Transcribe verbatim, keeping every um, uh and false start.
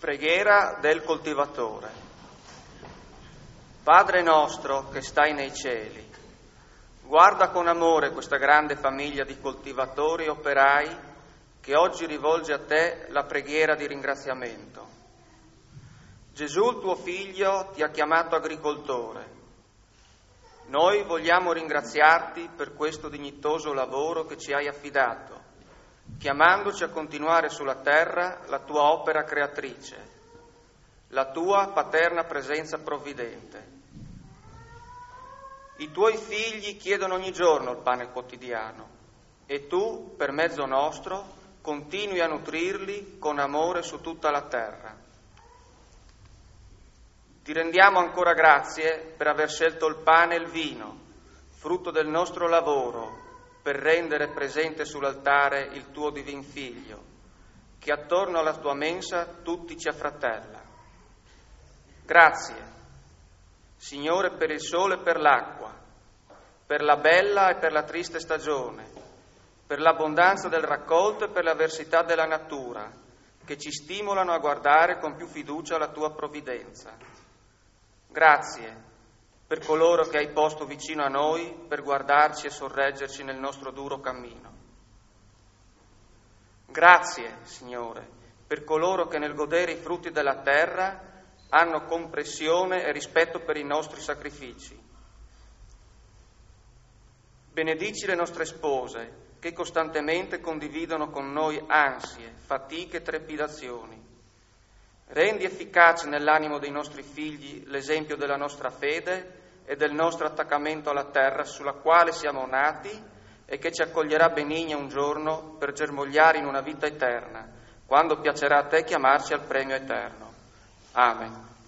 Preghiera del coltivatore. Padre nostro che stai nei cieli, guarda con amore questa grande famiglia di coltivatori e operai che oggi rivolge a te la preghiera di ringraziamento. Gesù, il tuo figlio, ti ha chiamato agricoltore. Noi vogliamo ringraziarti per questo dignitoso lavoro che ci hai affidato, chiamandoci a continuare sulla terra la tua opera creatrice, la tua paterna presenza provvidente. I tuoi figli chiedono ogni giorno il pane quotidiano e tu, per mezzo nostro, continui a nutrirli con amore su tutta la terra. Ti rendiamo ancora grazie per aver scelto il pane e il vino, frutto del nostro lavoro, per rendere presente sull'altare il tuo divin Figlio, che attorno alla tua mensa tutti ci affratella. Grazie, Signore, per il sole e per l'acqua, per la bella e per la triste stagione, per l'abbondanza del raccolto e per l'avversità della natura, che ci stimolano a guardare con più fiducia la tua provvidenza. Grazie per coloro che hai posto vicino a noi per guardarci e sorreggerci nel nostro duro cammino. Grazie, Signore, per coloro che nel godere i frutti della terra hanno comprensione e rispetto per i nostri sacrifici. Benedici le nostre spose che costantemente condividono con noi ansie, fatiche e trepidazioni. Rendi efficace nell'animo dei nostri figli l'esempio della nostra fede e del nostro attaccamento alla terra sulla quale siamo nati e che ci accoglierà benigna un giorno per germogliare in una vita eterna, quando piacerà a te chiamarci al premio eterno. Amen.